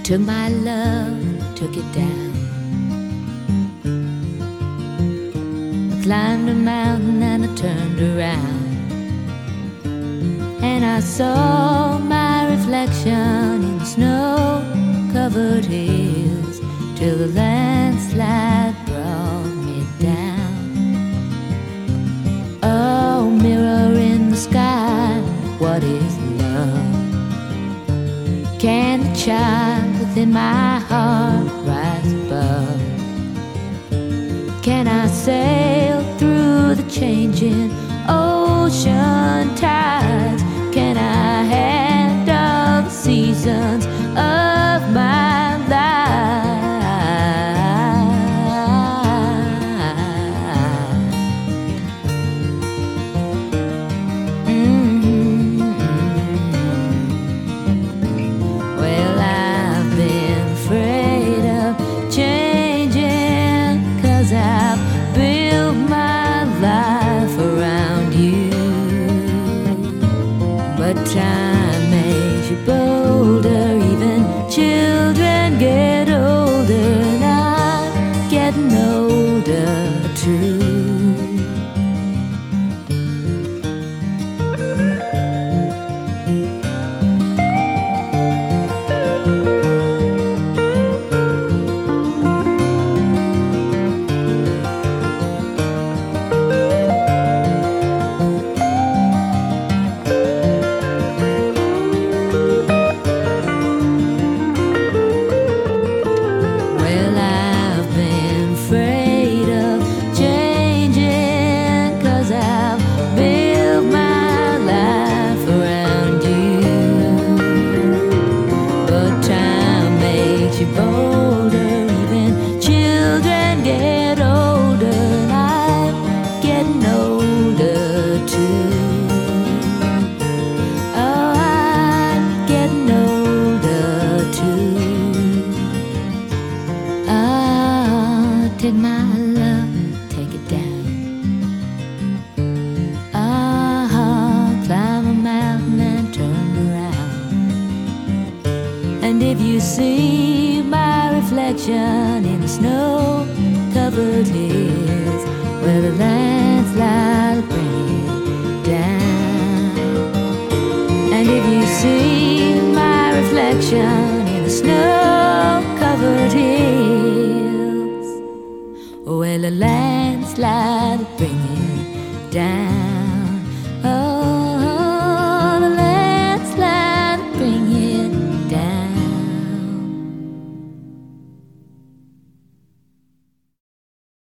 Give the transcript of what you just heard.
took my love, took it down. I climbed a mountain and I turned around, and I saw my reflection in snow-covered hills, till the landslide brought me down. Oh, mirror in the sky, what is love? Can the child within my heart rise above? Can I sail through the changing ocean tides? Can I handle the seasons of my life? Well, I've been afraid of changing, 'cause I've built my life around you. But time makes you bolder, even children get older, and I'm getting older too. You bolder, even children get older, and I'm getting older too. Oh, I'm getting older too. Oh, take my love, take it down. Oh, climb a mountain and turn around, and if you see my reflection in the snow-covered hills, where the landslide bring it down. And if you see my reflection in the snow-covered hills, where the landslide bring it down.